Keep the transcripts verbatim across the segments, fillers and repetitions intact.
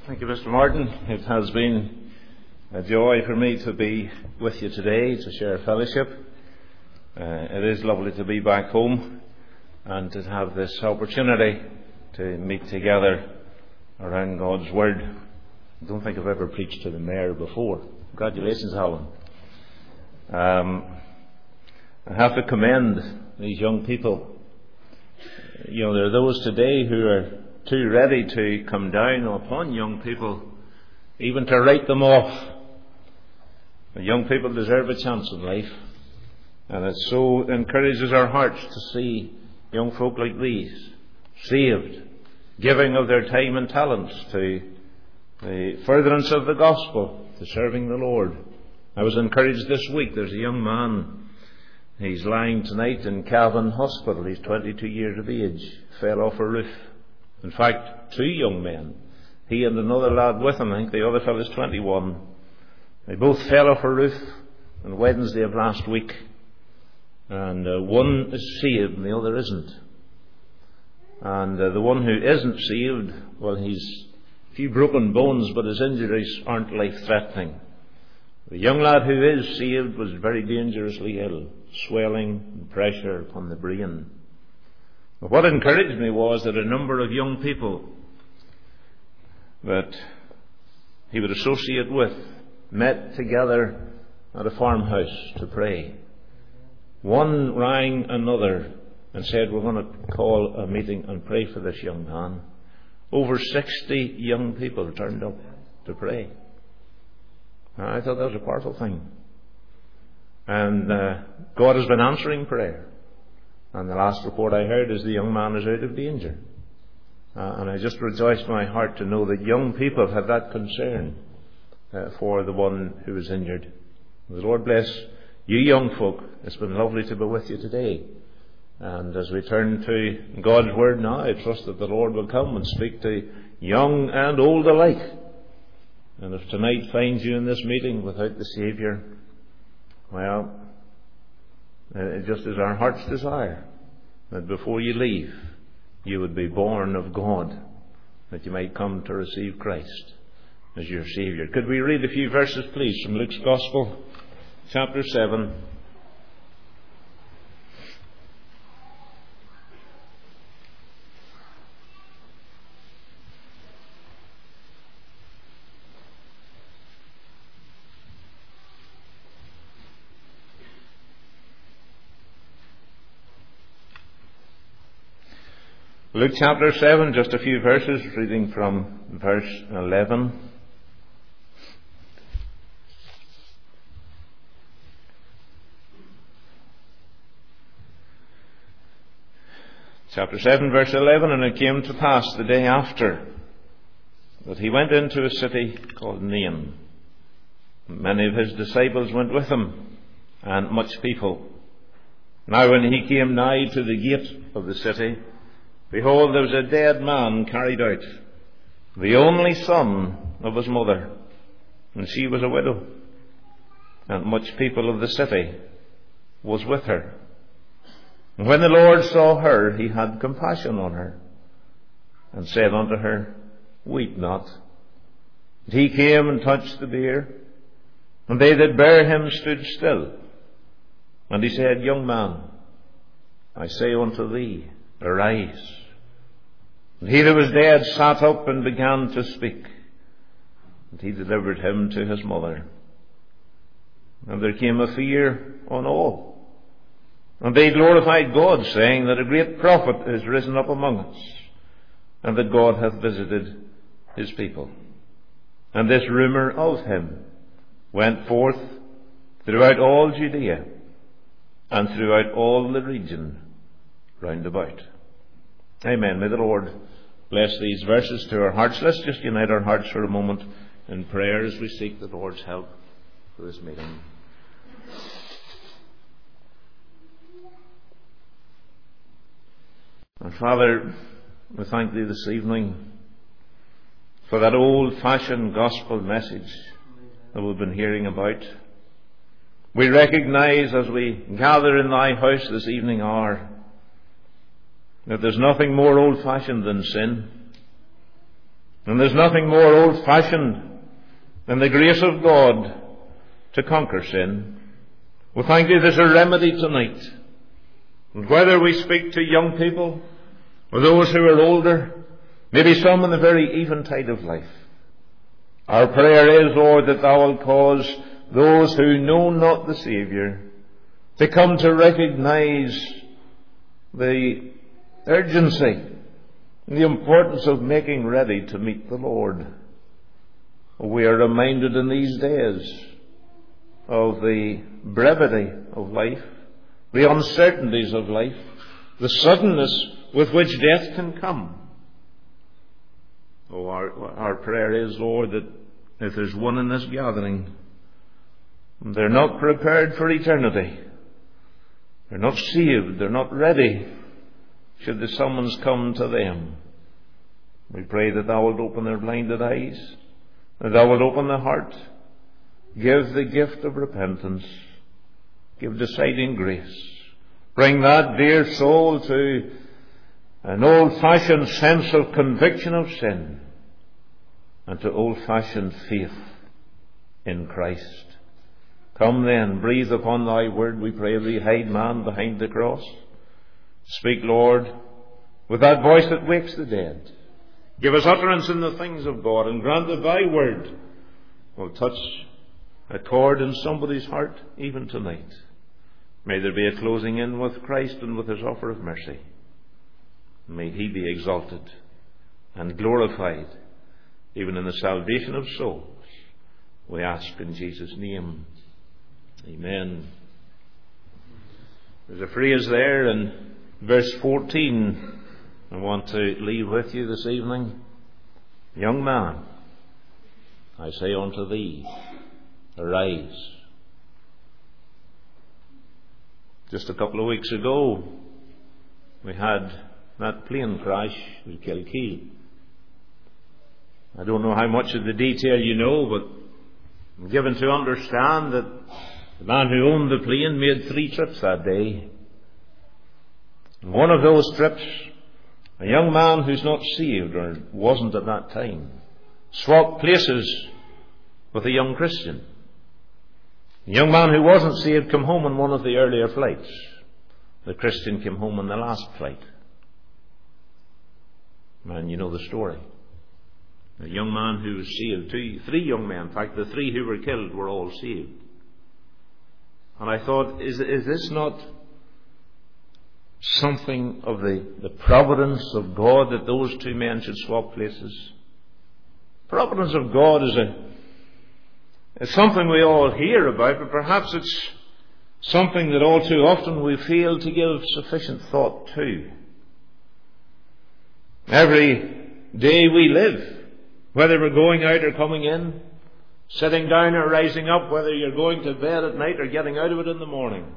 Thank you, Mister Martin. It has been a joy for me to be with you today to share fellowship. Uh, it is lovely to be back home and to have this opportunity to meet together around God's Word. I don't think I've ever preached to the mayor before. Congratulations, Alan. Um, I have to commend these young people. You know, there are those today who are too ready to come down upon young people, even to write them off. The young people deserve a chance in life, and it so encourages our hearts to see young folk like these saved, giving of their time and talents to the furtherance of the gospel, to serving the Lord. I was encouraged this week. There's a young man, he's lying tonight in Cavan Hospital. He's twenty-two years of age, fell off a roof. In fact, two young men, he and another lad with him, I think the other fellow is twenty-one. They both fell off a roof on Wednesday of last week. And uh, one is saved and the other isn't. And uh, the one who isn't saved, well, he's a few broken bones, but his injuries aren't life-threatening. The young lad who is saved was very dangerously ill, swelling and pressure upon the brain. But what encouraged me was that a number of young people that he would associate with met together at a farmhouse to pray. One rang another and said, "We're going to call a meeting and pray for this young man." Over sixty young people turned up to pray. And I thought that was a powerful thing. And uh, God has been answering prayer. And the last report I heard is the young man is out of danger. Uh, and I just rejoiced my heart to know that young people have that concern uh, for the one who is injured. The Lord bless you young folk. It's been lovely to be with you today. And as we turn to God's Word now, I trust that the Lord will come and speak to young and old alike. And if tonight finds you in this meeting without the Saviour, well, it just is our heart's desire that before you leave, you would be born of God, that you might come to receive Christ as your Saviour. Could we read a few verses, please, from Luke's Gospel, chapter seven. Luke chapter seven, just a few verses, reading from verse eleven. Chapter seven, verse eleven, "And it came to pass the day after that he went into a city called Nain. Many of his disciples went with him, and much people. Now when he came nigh to the gate of the city, behold, there was a dead man carried out, the only son of his mother, and she was a widow. And much people of the city was with her. And when the Lord saw her, he had compassion on her, and said unto her, Weep not. And he came and touched the bier, and they that bare him stood still. And he said, Young man, I say unto thee, Arise. And he that was dead sat up and began to speak. And he delivered him to his mother. And there came a fear on all. And they glorified God, saying that a great prophet is risen up among us, and that God hath visited his people. And this rumour of him went forth throughout all Judea, and throughout all the region round about." Amen. May the Lord bless these verses to our hearts. Let's just unite our hearts for a moment in prayer as we seek the Lord's help for this meeting. And Father, we thank Thee this evening for that old-fashioned gospel message that we've been hearing about. We recognize as we gather in Thy house this evening hour that there's nothing more old-fashioned than sin. And there's nothing more old-fashioned than the grace of God to conquer sin. We thank you there's a remedy tonight. And whether we speak to young people or those who are older, maybe some in the very eventide of life, our prayer is, Lord, that thou wilt cause those who know not the Saviour to come to recognize the urgency and the importance of making ready to meet the Lord. We are reminded in these days of the brevity of life, the uncertainties of life, the suddenness with which death can come. Oh, our, our prayer is, Lord, that if there's one in this gathering, they're not prepared for eternity, they're not saved, they're not ready, should the summons come to them, we pray that thou wilt open their blinded eyes, that thou wilt open the heart, give the gift of repentance, give deciding grace, bring that dear soul to an old-fashioned sense of conviction of sin and to old-fashioned faith in Christ. Come then, breathe upon thy word, we pray thee, hide man behind the cross. Speak, Lord, with that voice that wakes the dead. Give us utterance in the things of God, and grant that thy word will touch a chord in somebody's heart even tonight. May there be a closing in with Christ and with his offer of mercy. May he be exalted and glorified even in the salvation of souls. We ask in Jesus' name. Amen. There's a phrase there in verse fourteen I want to leave with you this evening. Young man, I say unto thee, arise. Just a couple of weeks ago, we had that plane crash with Kilkee. I don't know how much of the detail you know, but I'm given to understand that the man who owned the plane made three trips that day. And one of those trips, a young man who's not saved, or wasn't at that time, swapped places with a young Christian. The young man who wasn't saved came home on one of the earlier flights. The Christian came home on the last flight. And you know the story. A young man who was saved, two, three young men, in fact the three who were killed were all saved. And I thought, is, is this not something of the, the providence of God that those two men should swap places? Providence of God is a it's something we all hear about, but perhaps it's something that all too often we fail to give sufficient thought to. Every day we live, whether we're going out or coming in, sitting down or rising up, whether you're going to bed at night or getting out of it in the morning,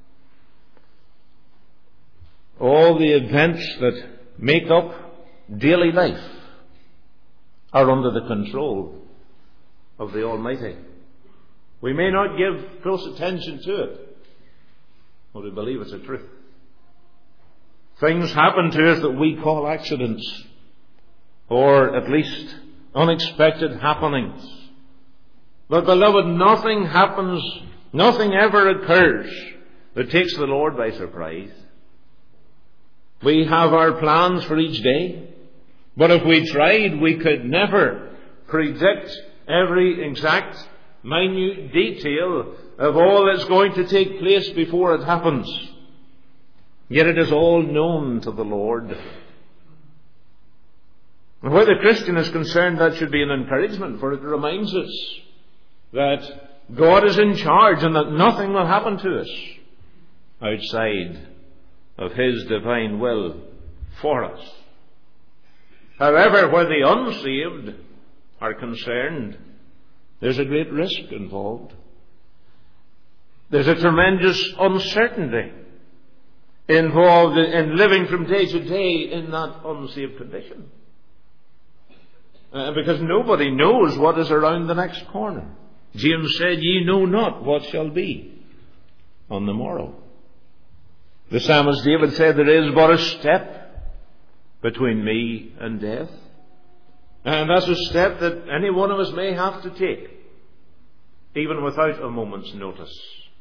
all the events that make up daily life are under the control of the Almighty. We may not give close attention to it, but we believe it's a truth. Things happen to us that we call accidents, or at least unexpected happenings. But beloved, nothing happens, nothing ever occurs that takes the Lord by surprise. We have our plans for each day, but if we tried, we could never predict every exact, minute detail of all that's going to take place before it happens. Yet it is all known to the Lord. And where the Christian is concerned, that should be an encouragement, for it reminds us that God is in charge and that nothing will happen to us outside of His divine will for us. However, where the unsaved are concerned, there's a great risk involved. There's a tremendous uncertainty involved in living from day to day in that unsaved condition. Uh, because nobody knows what is around the next corner. James said, ye know not what shall be on the morrow. The psalmist David said, there is but a step between me and death. And that's a step that any one of us may have to take, even without a moment's notice,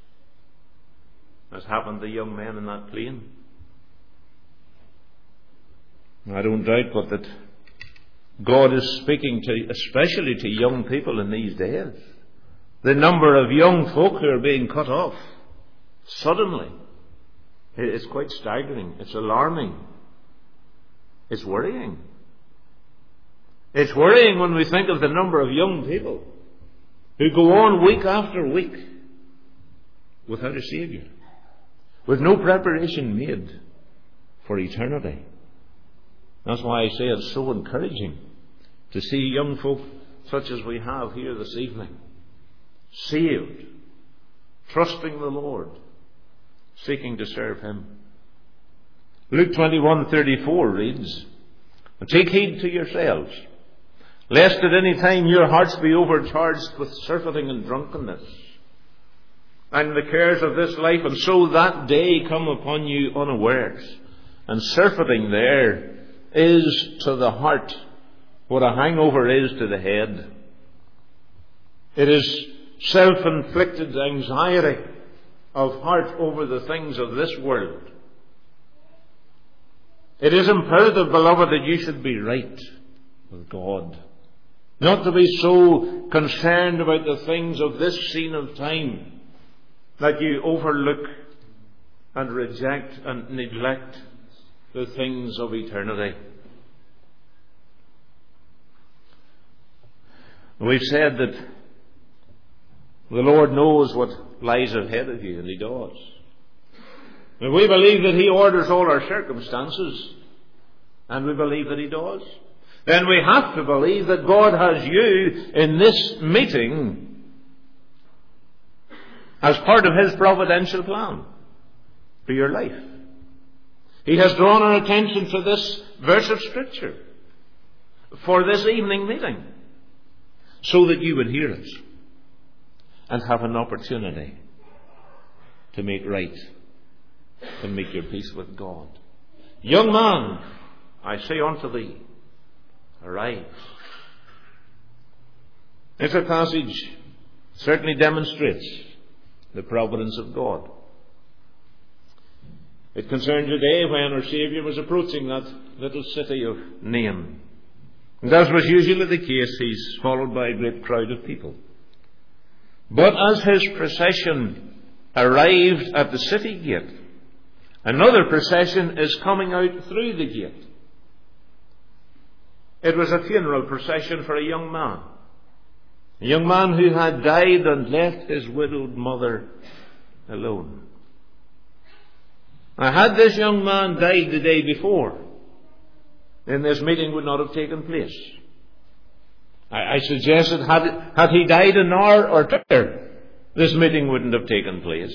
as happened to the young men in that plane. I don't doubt but that God is speaking to, especially to young people in these days. The number of young folk who are being cut off suddenly, it's quite staggering. It's alarming. It's worrying. It's worrying when we think of the number of young people who go on week after week without a Saviour, with no preparation made for eternity. That's why I say it's so encouraging to see young folk such as we have here this evening, saved, trusting the Lord, seeking to serve Him. Luke twenty-one thirty-four reads, "Take heed to yourselves, lest at any time your hearts be overcharged with surfeiting and drunkenness, and the cares of this life, and so that day come upon you unawares." And surfeiting there is to the heart what a hangover is to the head. It is self-inflicted anxiety of heart over the things of this world. It is imperative, beloved, that you should be right with God, not to be so concerned about the things of this scene of time that you overlook and reject and neglect the things of eternity. We've said that the Lord knows what lies ahead of you, and He does. And we believe that He orders all our circumstances, and we believe that He does. Then we have to believe that God has you in this meeting as part of His providential plan for your life. He has drawn our attention to this verse of Scripture for this evening meeting, so that you would hear it and have an opportunity to make right and make your peace with God. Young man, I say unto thee, arise. This passage certainly demonstrates the providence of God. It concerned a day when our Saviour was approaching that little city of Nain. And as was usually the case, He's followed by a great crowd of people. But as His procession arrived at the city gate, another procession is coming out through the gate. It was a funeral procession for a young man. A young man who had died and left his widowed mother alone. Now, had this young man died the day before, then this meeting would not have taken place. I, I suggest that had, had he died an hour or two, this meeting wouldn't have taken place.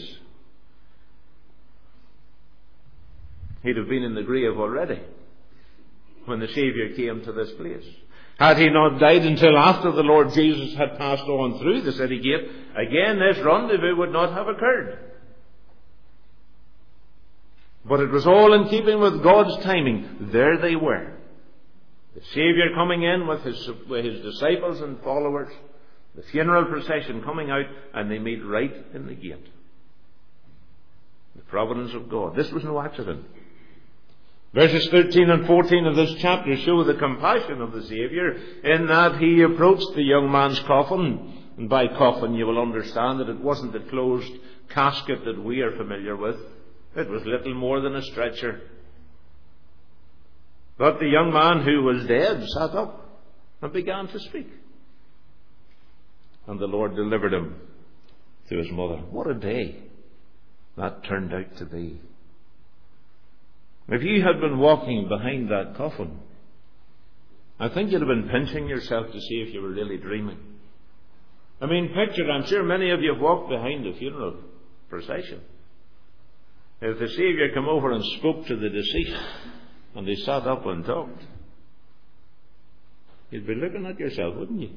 He'd have been in the grave already when the Saviour came to this place. Had he not died until after the Lord Jesus had passed on through the city gate, again this rendezvous would not have occurred. But it was all in keeping with God's timing. There they were. The Saviour coming in with his, with his disciples and followers. The funeral procession coming out, and they meet right in the gate. The providence of God. This was no accident. Verses thirteen and fourteen of this chapter show the compassion of the Saviour in that He approached the young man's coffin. And by coffin you will understand that it wasn't the closed casket that we are familiar with. It was little more than a stretcher. But the young man who was dead sat up and began to speak. And the Lord delivered him to his mother. What a day that turned out to be. If you had been walking behind that coffin, I think you'd have been pinching yourself to see if you were really dreaming. I mean, picture, I'm sure many of you have walked behind a funeral procession. If the Saviour came over and spoke to the deceased, and they sat up and talked, you'd be looking at yourself, wouldn't you?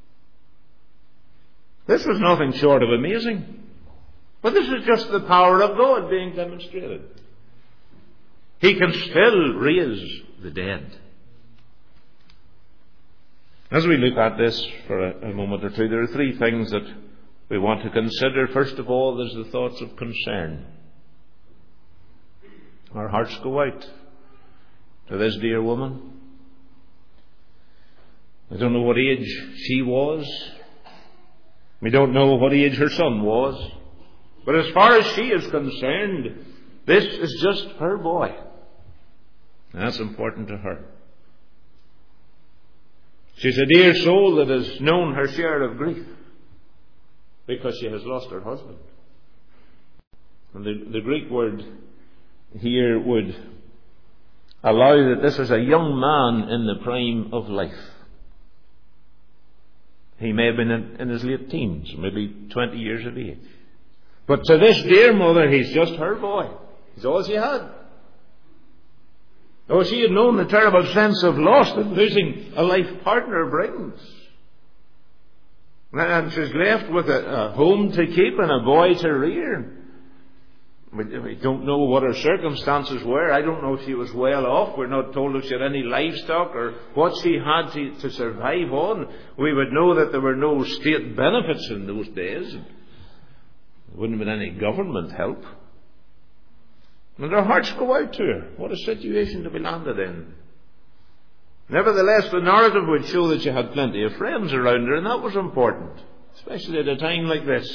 This was nothing short of amazing. But this is just the power of God being demonstrated. He can still raise the dead. As we look at this for a, a moment or two, there are three things that we want to consider. First of all, there's the thoughts of concern. Our hearts go out to this dear woman. I don't know what age she was. We don't know what age her son was. But as far as she is concerned, this is just her boy. And that's important to her. She's a dear soul that has known her share of grief because she has lost her husband. And the, the Greek word here would allow that this is a young man in the prime of life. He may have been in, in his late teens, maybe twenty years of age. But to this dear mother, he's just her boy. He's all she had. Oh, she had known the terrible sense of loss that losing a life partner brings. And she's left with a, a home to keep and a boy to rear. We, we don't know what her circumstances were. I don't know if she was well off. We're not told if she had any livestock or what she had to, to survive on. We would know that there were no state benefits in those days. There wouldn't have been any government help. And their hearts go out to her. What a situation to be landed in. Nevertheless, the narrative would show that she had plenty of friends around her, and that was important, especially at a time like this.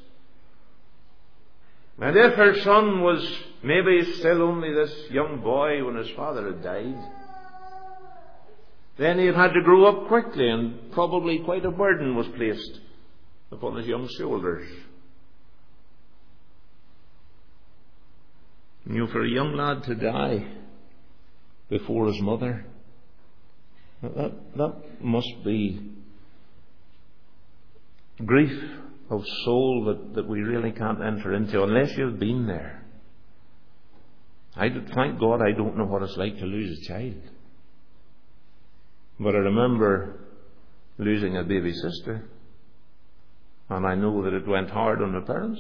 And if her son was maybe still only this young boy when his father had died, then he had had to grow up quickly, and probably quite a burden was placed upon his young shoulders. You know, for a young lad to die before his mother, that, that must be grief of soul that, that we really can't enter into unless you've been there. I did, thank God I don't know what it's like to lose a child. But I remember losing a baby sister, and I know that it went hard on the parents.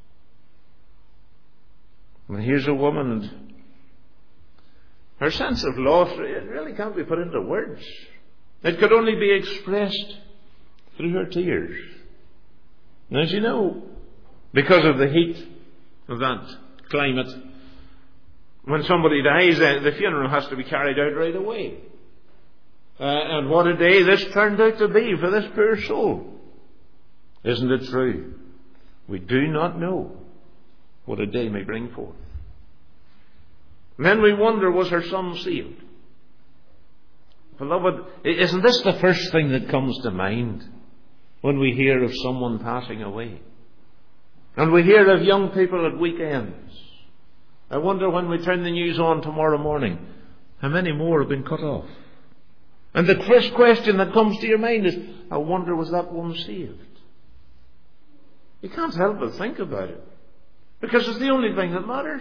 And here's a woman, and her sense of loss, it really can't be put into words. It could only be expressed through her tears. And as you know, because of the heat of that climate, when somebody dies, the funeral has to be carried out right away. Uh, and what a day this turned out to be for this poor soul. Isn't it true? We do not know what a day may bring forth. And then we wonder, was her son saved? Beloved, isn't this the first thing that comes to mind when we hear of someone passing away? And we hear of young people at weekends. I wonder when we turn the news on tomorrow morning, how many more have been cut off? And the first question that comes to your mind is, I wonder, was that one saved? You can't help but think about it, because it's the only thing that matters.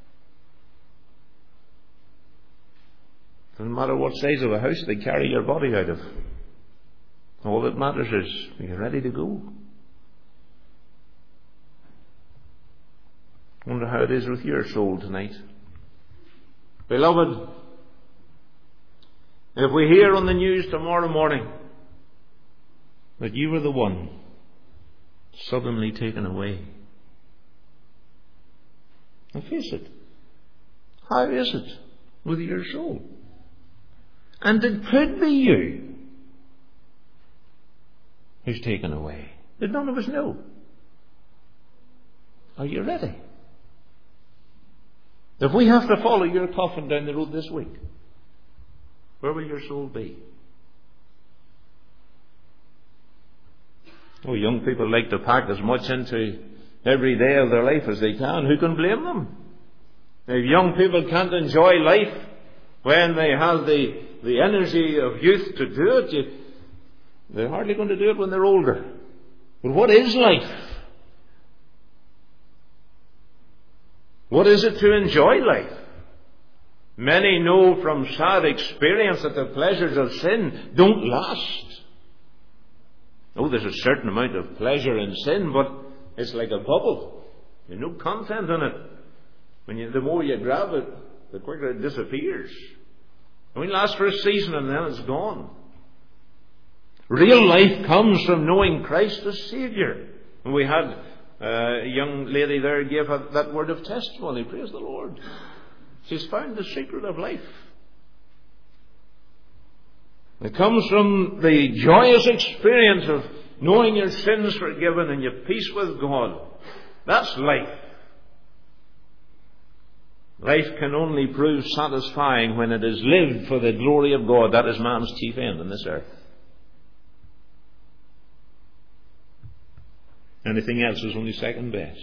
Doesn't matter what size of a house they carry your body out of. All that matters is, are you ready to go? I wonder how it is with your soul tonight. Beloved, if we hear on the news tomorrow morning that you were the one suddenly taken away, now face it, how is it with your soul? And it could be you who's taken away. Did none of us know? Are you ready? If we have to follow your coffin down the road this week, where will your soul be? Oh, young people like to pack as much into every day of their life as they can. Who can blame them? If young people can't enjoy life when they have the, the energy of youth to do it, you, they're hardly going to do it when they're older. But what is life? What is it to enjoy life? Many know from sad experience that the pleasures of sin don't last. Oh, there's a certain amount of pleasure in sin, but it's like a bubble. There's no content in it. When you, the more you grab it, the quicker it disappears. It only lasts for a season and then it's gone. Real life comes from knowing Christ as Saviour. And we had uh, a young lady there gave that word of testimony. Praise the Lord. She's found the secret of life. It comes from the joyous experience of knowing your sins forgiven and your peace with God. That's life. Life can only prove satisfying when it is lived for the glory of God. That is man's chief end on this earth. Anything else is only second best.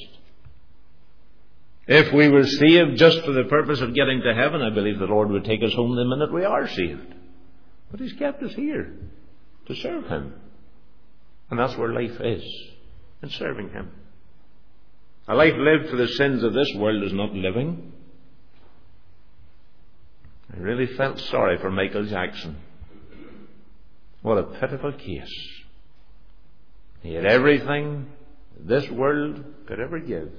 If we were saved just for the purpose of getting to heaven, I believe the Lord would take us home the minute we are saved. But He's kept us here to serve Him. And that's where life is, in serving Him. A life lived for the sins of this world is not living. I really felt sorry for Michael Jackson. What a pitiful case. He had everything this world could ever give.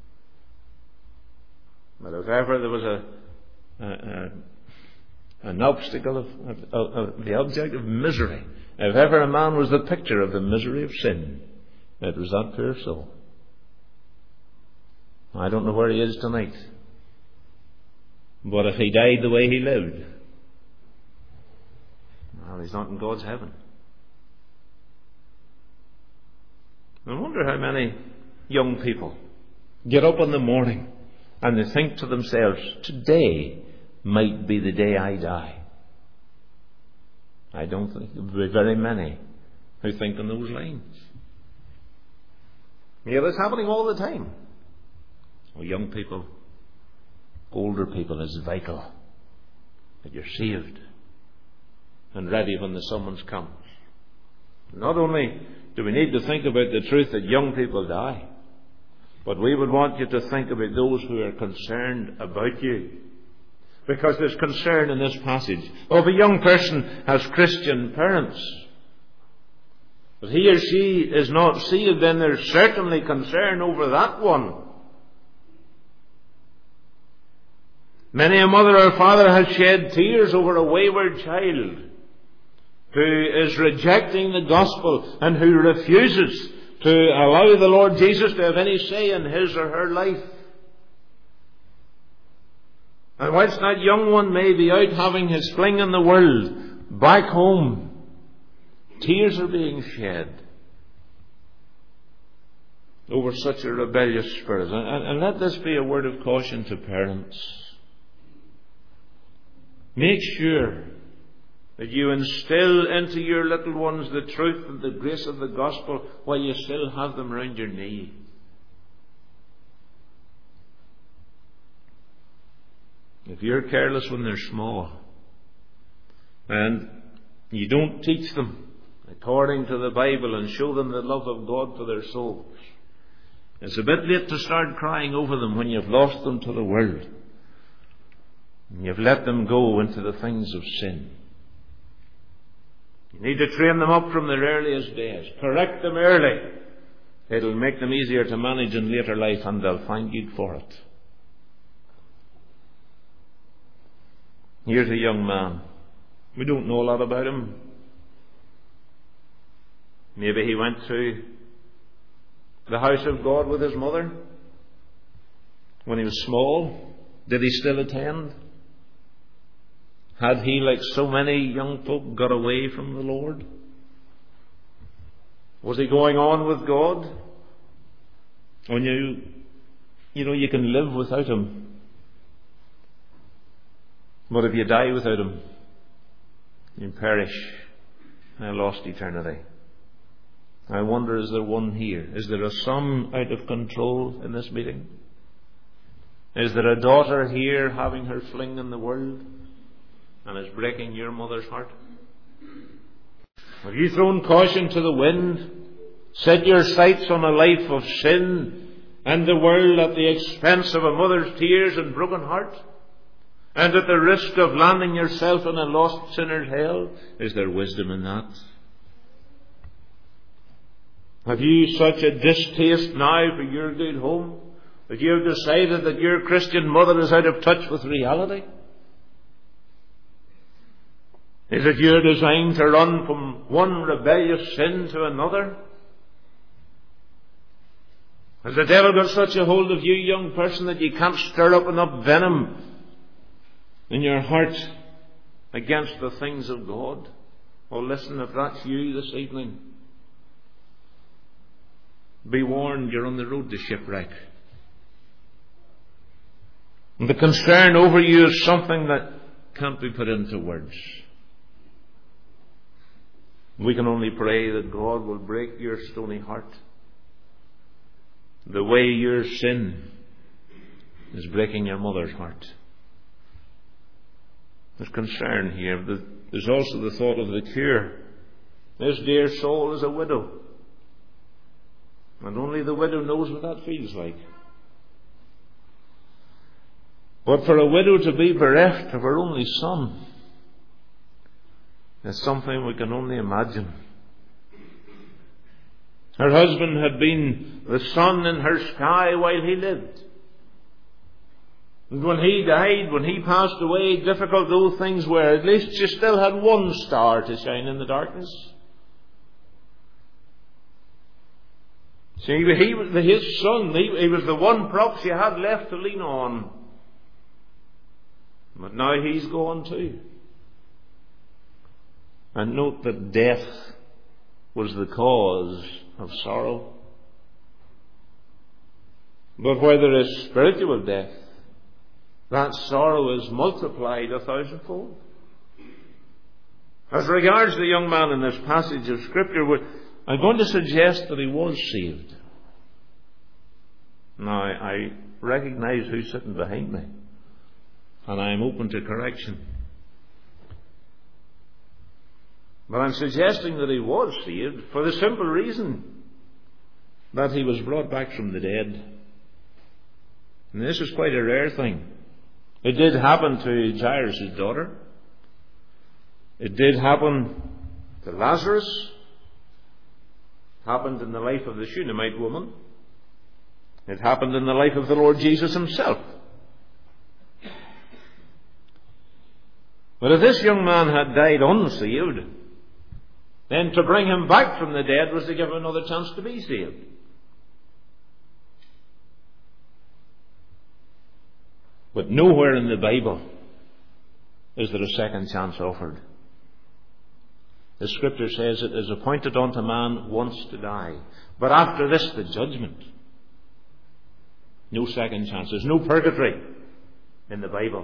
But if ever there was a, a, a an obstacle of, of, of the object of misery, if ever a man was the picture of the misery of sin, it was that poor soul. I don't know where he is tonight. But if he died the way he lived, well, he's not in God's heaven. I wonder how many young people get up in the morning and they think to themselves, today might be the day I die. I don't think there will be very many who think on those lines. Yeah, that's happening all the time. Well, young people, older people, it's vital that you're saved and ready when the summons comes. Not only do we need to think about the truth that young people die, but we would want you to think about those who are concerned about you. Because there's concern in this passage. Well, if a young person has Christian parents, but he or she is not saved, then there's certainly concern over that one. Many a mother or father has shed tears over a wayward child who is rejecting the gospel and who refuses to allow the Lord Jesus to have any say in his or her life. And whilst that young one may be out having his fling in the world, back home, tears are being shed over such a rebellious spirit. And, and let this be a word of caution to parents. Make sure that you instill into your little ones the truth and the grace of the gospel while you still have them round your knee. If you're careless when they're small and you don't teach them according to the Bible and show them the love of God for their souls, it's a bit late to start crying over them when you've lost them to the world and you've let them go into the things of sin. You need to train them up from their earliest days. Correct them early. It'll make them easier to manage in later life, and they'll find you for it. Here's a young man. We don't know a lot about him. Maybe he went to the house of God with his mother when he was small. Did he still attend? Had he, like so many young folk, got away from the Lord? Was he going on with God? When you, you know, you can live without Him. But if you die without Him, you perish in a lost eternity. I wonder, is there one here? Is there a son out of control in this meeting? Is there a daughter here having her fling in the world and is breaking your mother's heart? Have you thrown caution to the wind, set your sights on a life of sin and the world at the expense of a mother's tears and broken heart, and at the risk of landing yourself in a lost sinner's hell? Is there wisdom in that? Have you such a distaste now for your good home that you have decided that your Christian mother is out of touch with reality? Is it your design to run from one rebellious sin to another? Has the devil got such a hold of you, young person, that you can't stir up enough venom in your heart against the things of God? Oh, listen, if that's you this evening, be warned, you're on the road to shipwreck. And the concern over you is something that can't be put into words. We can only pray that God will break your stony heart, the way your sin is breaking your mother's heart. There's concern here. There's also the thought of the cure. This dear soul is a widow, and only the widow knows what that feels like. But for a widow to be bereft of her only son is something we can only imagine. Her husband had been the sun in her sky while he lived. And when he died, when he passed away, difficult though things were, at least she still had one star to shine in the darkness. See, he was his son. He, he was the one prop she had left to lean on. But now he's gone too. And note that death was the cause of sorrow. But where there is spiritual death, that sorrow is multiplied a thousandfold. As regards the young man in this passage of Scripture, I'm going to suggest that he was saved. Now, I recognize who's sitting behind me, and I am open to correction. But I'm suggesting that he was saved for the simple reason that he was brought back from the dead. And this is quite a rare thing. It did happen to Jairus' daughter. It did happen to Lazarus. It happened in the life of the Shunammite woman. It happened in the life of the Lord Jesus himself. But if this young man had died unsaved, then to bring him back from the dead was to give him another chance to be saved. But nowhere in the Bible is there a second chance offered. The Scripture says it is appointed unto man once to die, but after this the judgment. No second chance. There's no purgatory in the Bible.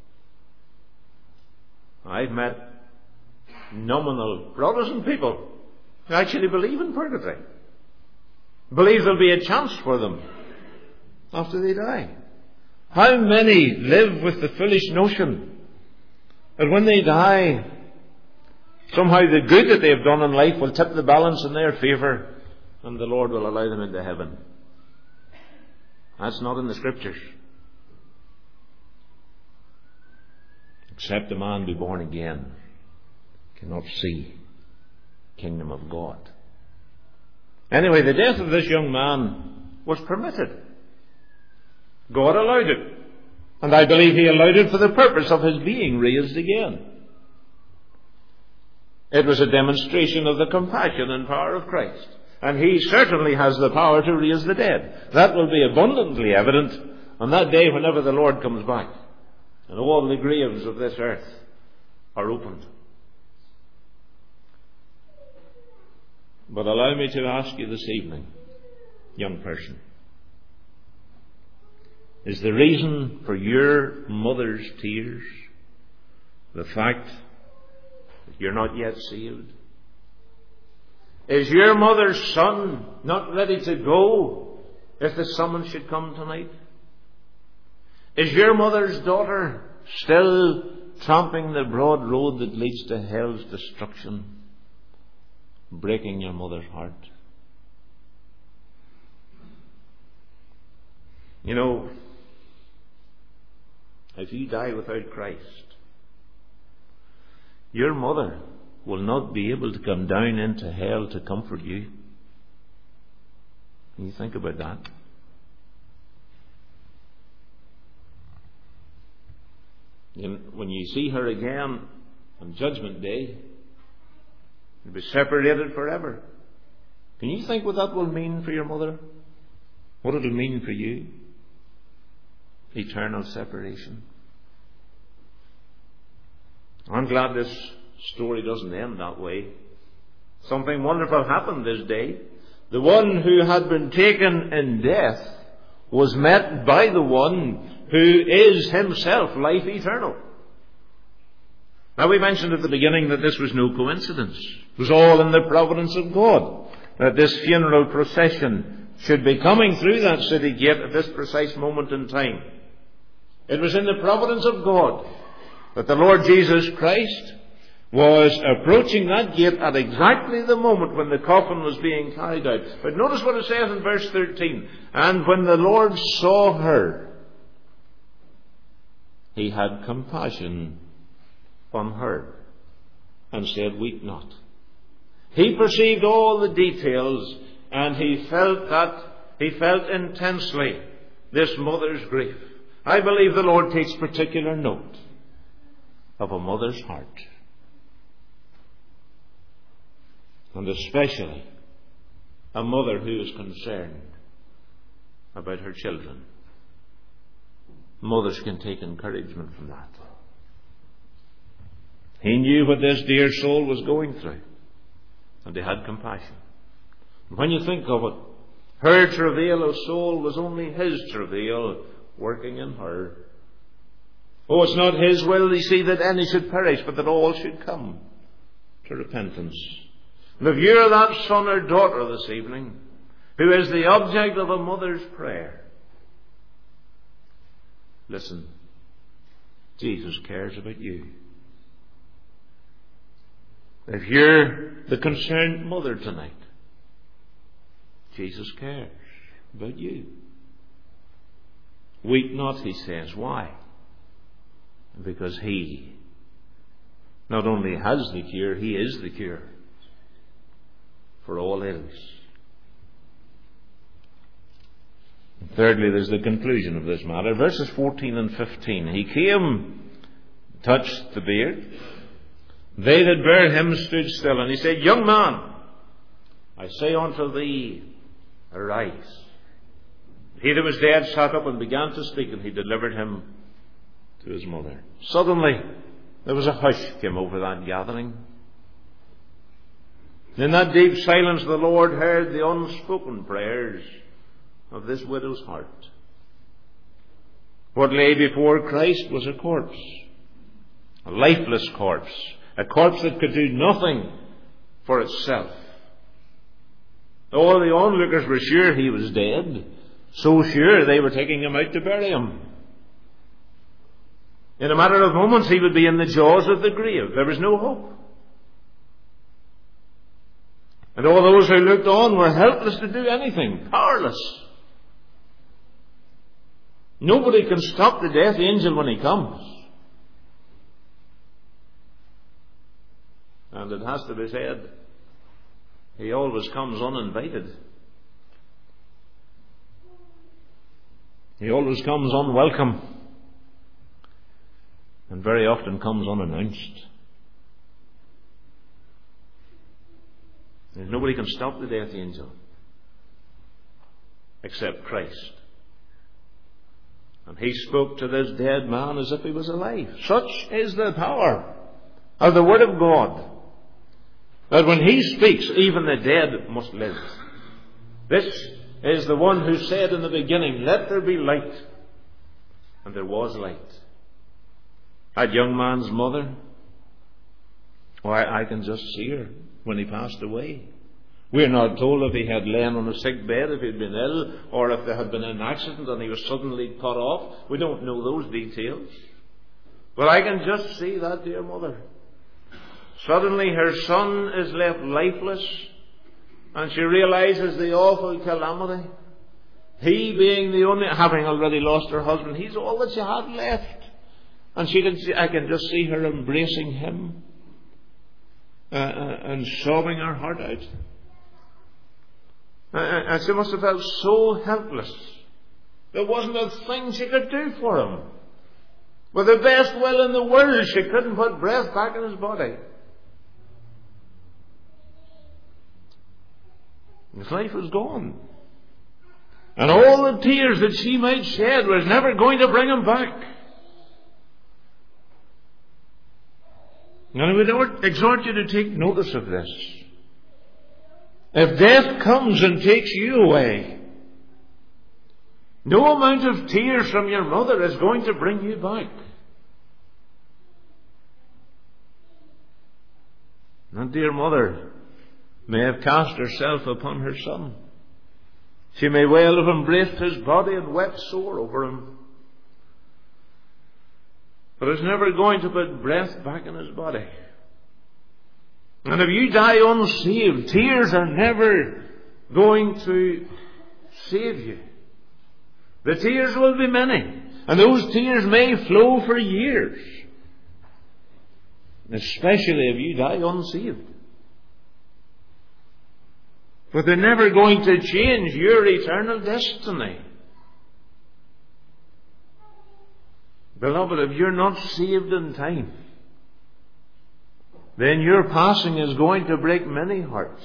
I've met nominal Protestant people who actually believe in purgatory, believe there'll be a chance for them after they die. How many live with the foolish notion that when they die, somehow the good that they have done in life will tip the balance in their favour and the Lord will allow them into heaven? That's not in the Scriptures. Except a man be born again, cannot see the kingdom of God. Anyway, the death of this young man was permitted. God allowed it. And I believe he allowed it for the purpose of his being raised again. It was a demonstration of the compassion and power of Christ. And he certainly has the power to raise the dead. That will be abundantly evident on that day whenever the Lord comes back. And all the graves of this earth are opened. But allow me to ask you this evening, young person, is the reason for your mother's tears the fact that you're not yet saved? Is your mother's son not ready to go if the summons should come tonight? Is your mother's daughter still tramping the broad road that leads to hell's destruction, breaking your mother's heart? You know, if you die without Christ, your mother will not be able to come down into hell to comfort you. Can you think about that? When you see her again On Judgment Day, you'll be separated forever. Can you think what that will mean for your mother? What it'll mean for you? Eternal separation. I'm glad this story doesn't end that way. Something wonderful happened this day. The one who had been taken in death was met by the one who is himself life eternal. Now, we mentioned at the beginning that this was no coincidence. It was all in the providence of God that this funeral procession should be coming through that city gate at this precise moment in time. It was in the providence of God that the Lord Jesus Christ was approaching that gate at exactly the moment when the coffin was being carried out. But notice what it says in verse thirteen. And when the Lord saw her, he had compassion on her and said, weep not. He perceived all the details, and he felt that, he felt intensely this mother's grief. I believe the Lord takes particular note of a mother's heart. And especially a mother who is concerned about her children. Mothers can take encouragement from that. He knew what this dear soul was going through, and he had compassion. And when you think of it, her travail of soul was only his travail working in her. Oh, it's not his will, you see, that any should perish, but that all should come to repentance. And if you're that son or daughter this evening who is the object of a mother's prayer, listen, Jesus cares about you. If you're the concerned mother tonight, Jesus cares about you. Weep not, he says. Why? Because he not only has the cure, he is the cure for all ills. Thirdly, there's the conclusion of this matter. Verses fourteen and fifteen. He came, touched the bier. They that bare him stood still. And he said, young man, I say unto thee, arise. He that was dead sat up and began to speak, and he delivered him to his mother. Suddenly, there was a hush came over that gathering. In that deep silence, the Lord heard the unspoken prayers of this widow's heart. What lay before Christ was a corpse, a lifeless corpse, a corpse that could do nothing for itself. All the onlookers were sure he was dead, so sure they were taking him out to bury him. In a matter of moments he would be in the jaws of the grave. There was no hope. And all those who looked on were helpless to do anything, powerless. Nobody can stop the death angel when he comes. And it has to be said, he always comes uninvited. He always comes unwelcome. And very often comes unannounced. And nobody can stop the death angel except Christ. And he spoke to this dead man as if he was alive. Such is the power of the Word of God, that when he speaks, even the dead must live. This is the one who said in the beginning, let there be light. And there was light. That young man's mother, why, I can just see her when he passed away. We're not told if he had lain on a sick bed, if he'd been ill, or if there had been an accident and he was suddenly cut off. We don't know those details. But I can just see that dear mother. Suddenly her son is left lifeless, and she realizes the awful calamity. He being the only, having already lost her husband, he's all that she had left. And she can see, I can just see her embracing him uh, uh, and sobbing her heart out. Uh, and she must have felt so helpless. There wasn't a thing she could do for him. With the best will in the world, she couldn't put breath back in his body. His life was gone. And all the tears that she might shed was never going to bring him back. And I would exhort you to take notice of this. If death comes and takes you away, no amount of tears from your mother is going to bring you back. And dear mother may have cast herself upon her son. She may well have embraced his body and wept sore over him. But it's never going to put breath back in his body. And if you die unsaved, tears are never going to save you. The tears will be many, and those tears may flow for years, especially if you die unsaved. But they're never going to change your eternal destiny. Beloved, if you're not saved in time, then your passing is going to break many hearts.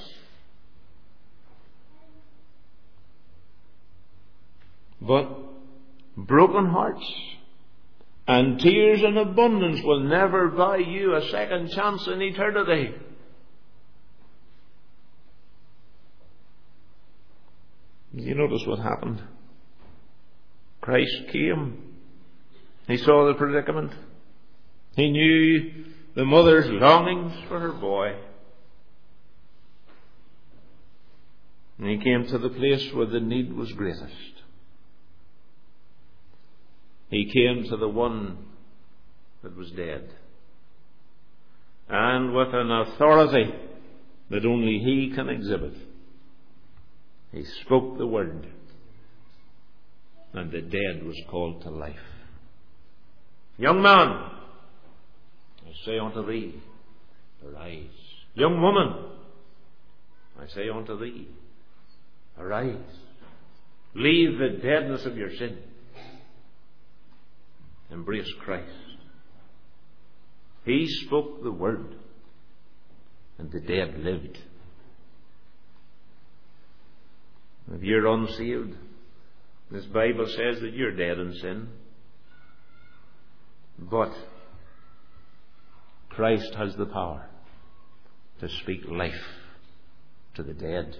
But broken hearts and tears in abundance will never buy you a second chance in eternity. You notice what happened? Christ came. He saw the predicament. He knew the mother's longings for her boy. And he came to the place where the need was greatest. He came to the one that was dead. And with an authority that only he can exhibit, he spoke the word, and the dead was called to life. Young man, I say unto thee, arise. Young woman, I say unto thee, arise. Leave the deadness of your sin. Embrace Christ. He spoke the word, and the dead lived. If you're unsaved, this Bible says that you're dead in sin. But Christ has the power to speak life to the dead.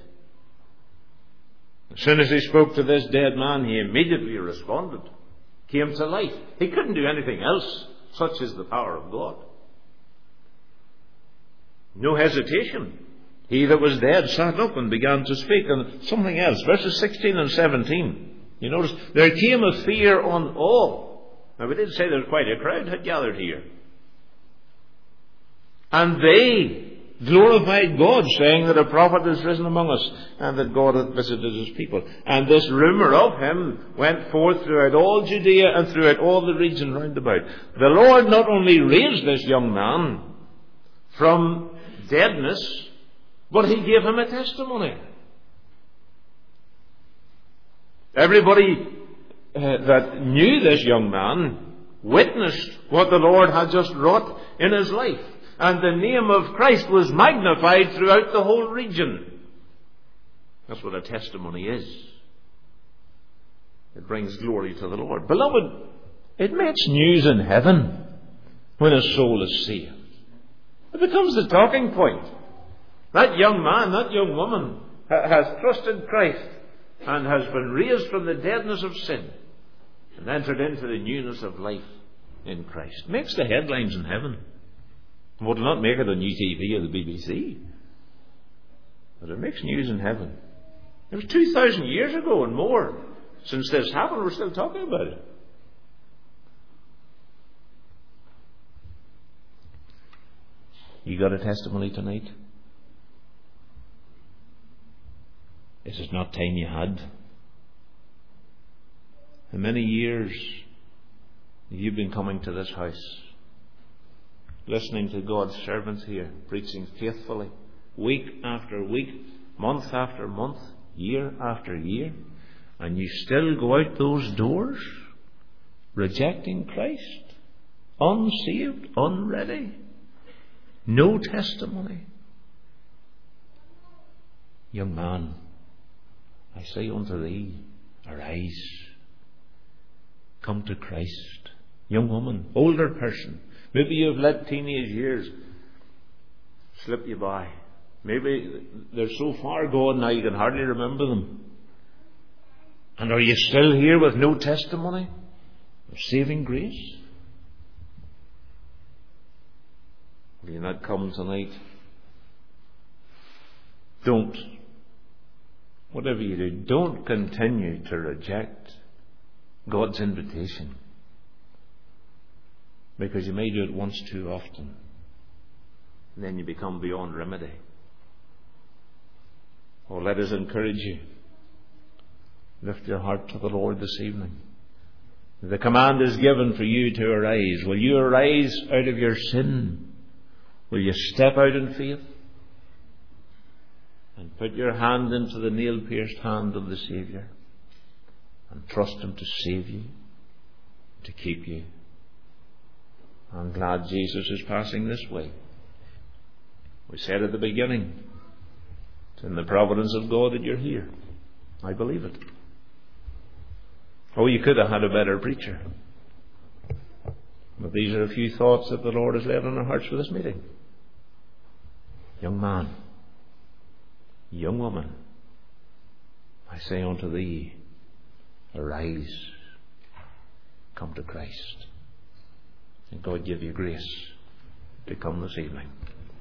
As soon as he spoke to this dead man, he immediately responded, came to life. He couldn't do anything else. Such is the power of God. No hesitation. He that was dead sat up and began to speak. And something else, verses sixteen and seventeen. You notice, there came a fear on all. Now we did say there was quite a crowd had gathered here. And they glorified God, saying that a prophet is risen among us, and that God hath visited his people. And this rumour of him went forth throughout all Judea and throughout all the region round about. The Lord not only raised this young man from deadness, but he gave him a testimony. Everybody uh, that knew this young man witnessed what the Lord had just wrought in his life. And the name of Christ was magnified throughout the whole region. That's what a testimony is. It brings glory to the Lord. Beloved, it makes news in heaven when a soul is saved. It becomes the talking point. That young man, that young woman has trusted Christ and has been raised from the deadness of sin and entered into the newness of life in Christ. It makes the headlines in heaven. It will not make it on U T V or the B B C. But it makes news in heaven. It was two thousand years ago and more since this happened. We're still talking about it. You got a testimony tonight? Is it not time you had? How many years have you been coming to this house, listening to God's servants here, preaching faithfully, week after week, month after month, year after year, and you still go out those doors rejecting Christ? unsaved, unready, no testimony. Young man, I say unto thee, arise, come to Christ. Young woman, older person, maybe you have let teenage years slip you by. Maybe they're so far gone now you can hardly remember them. And are you still here with no testimony of saving grace? Will you not come tonight? Don't. Whatever you do, don't continue to reject God's invitation, because you may do it once too often, and then you become beyond remedy. Oh, let us encourage you. Lift your heart to the Lord this evening. The command is given for you to arise. Will you arise out of your sin? Will you step out in faith and put your hand into the nail-pierced hand of the Saviour and trust Him to save you, to keep you? I'm glad Jesus is passing this way. We said at the beginning, it's in the providence of God that you're here. I believe it. Oh, you could have had a better preacher. But these are a few thoughts that the Lord has laid on our hearts for this meeting. Young man, young woman, I say unto thee, arise, come to Christ. And God give you grace to come this evening.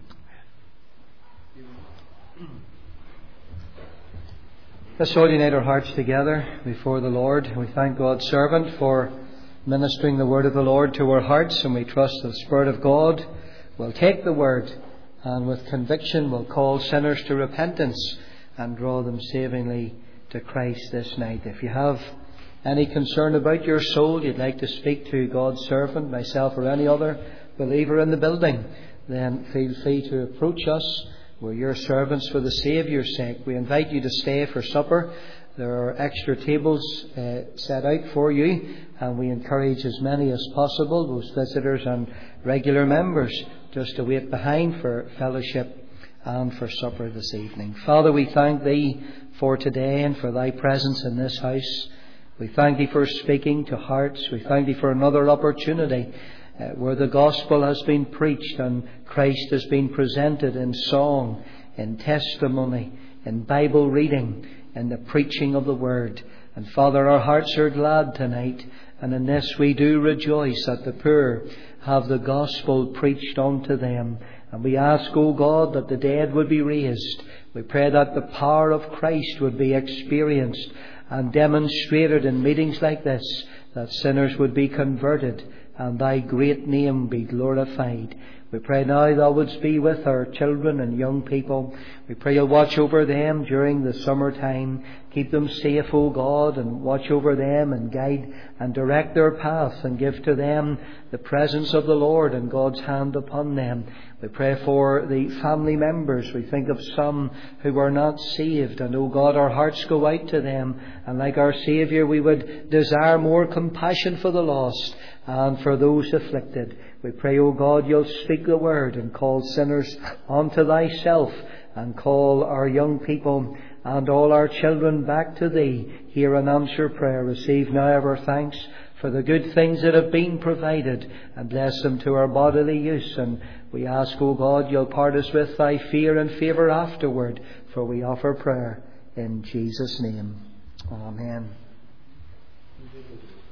Let's all unite our hearts together before the Lord. We thank God's servant for ministering the word of the Lord to our hearts, and we trust the Spirit of God will take the word and with conviction will call sinners to repentance and draw them savingly to Christ this night. If you have any concern about your soul, you'd like to speak to God's servant, myself or any other believer in the building, then feel free to approach us. We're your servants for the Saviour's sake. We invite you to stay for supper. There are extra tables uh, set out for you, and we encourage as many as possible, both visitors and regular members, just to wait behind for fellowship and for supper this evening. Father, we thank Thee for today and for Thy presence in this house. We thank Thee for speaking to hearts. We thank Thee for another opportunity Uh, where the gospel has been preached and Christ has been presented in song, in testimony, in Bible reading, in the preaching of the word. And Father, our hearts are glad tonight, and in this we do rejoice that the poor have the gospel preached unto them. And we ask, O God, that the dead would be raised. We pray that the power of Christ would be experienced and demonstrated in meetings like this, that sinners would be converted and Thy great name be glorified. We pray now Thou wouldst be with our children and young people. We pray You'll watch over them during the summer time. Keep them safe, O God, and watch over them and guide and direct their path and give to them the presence of the Lord and God's hand upon them. We pray for the family members. We think of some who are not saved, and O God, our hearts go out to them, and like our Saviour we would desire more compassion for the lost and for those afflicted. We pray, O God, You'll speak the word and call sinners unto Thyself, and call our young people and all our children back to Thee. Hear and answer prayer. Receive now our thanks for the good things that have been provided, and bless them to our bodily use. And we ask, O God, You'll part us with Thy fear and favour afterward, for we offer prayer in Jesus' name. Amen.